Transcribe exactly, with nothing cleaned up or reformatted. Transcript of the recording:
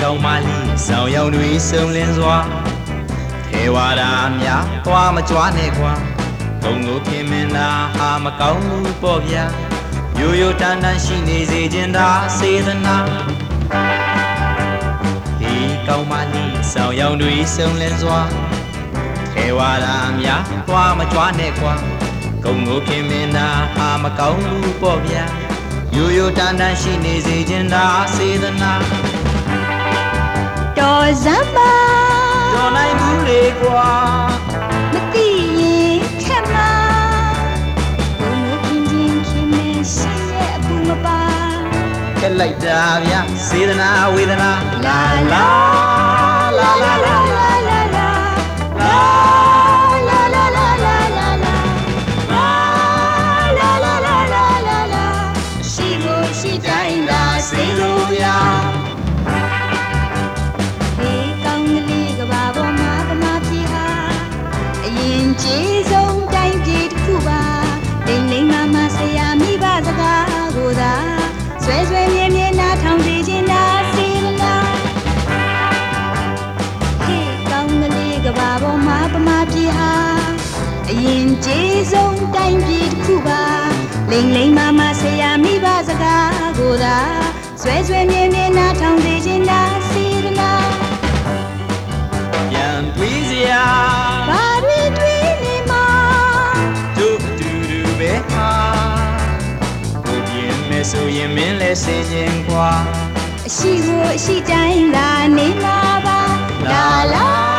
ကောင်းမလေးဆောင်ရောင်တွေစုံလင်းစွာထေဝါဒများသွားမကြွားနဲ့ကွာဂုံကိုခင်မင်းသာဟာမကောင်းဘူးပေါ့ဗျာရိုးရိုးတန်တန်ရှိနေစေခြင်းသာစေတနာဒီကောင်းမလေးဆောင်ရောင်တွေစုံလင်းစွာထေဝါဒများသွားမကြွားနဲ့ကွာဂုံကိုခင်မင်းသာဟာမကောင်းဘူးပေါ့ဗျာရိုးရိုးတန်တန်ရှိနေစေခြင်းသာစေတနာတော်စမ်းပါတော်နိုင်ဘူးလေကွာမသိရင်ခက်မှာဘုံမခင်ချင်းခင်နဲ့ရှိရဲ့အပူမပါခက်လိုက်တာဗျာစေတနာဝေဒနာလာလာလာလာလာလာလာလာလာလာလာလာလာလာလာလာလာလာလာရှိကိုရှိတိုင်းသာစေလို့ရကျေဆုံးတိုင်းပြည်တစ်ခုပါလိမ့်လိမ့်မမဆရာမိဘစကားကိုသာဆွဲဆွဲမြဲမြဲနားထောင်စေခြင်းသာစေတနာဟေးကောင်းကလေးကဘာပေါ်မှာပမာပြည်ဟာအရင်ကျေဆုံးတိုင်းပြည်တစ်ခုပါလိမ့်လိမ့်မမဆရာမိဘစကားကိုသာဆွဲဆွဲမြဲမြဲနားထောင်စေခြင်းသာစေတနာပြန်တွေးစရာဘာတွေတွေးဆိုရင်မင်းလဲစင်ခြင်းကွာအရှိကိုအရှိတိုင်းလာနေမှာပါလာလာ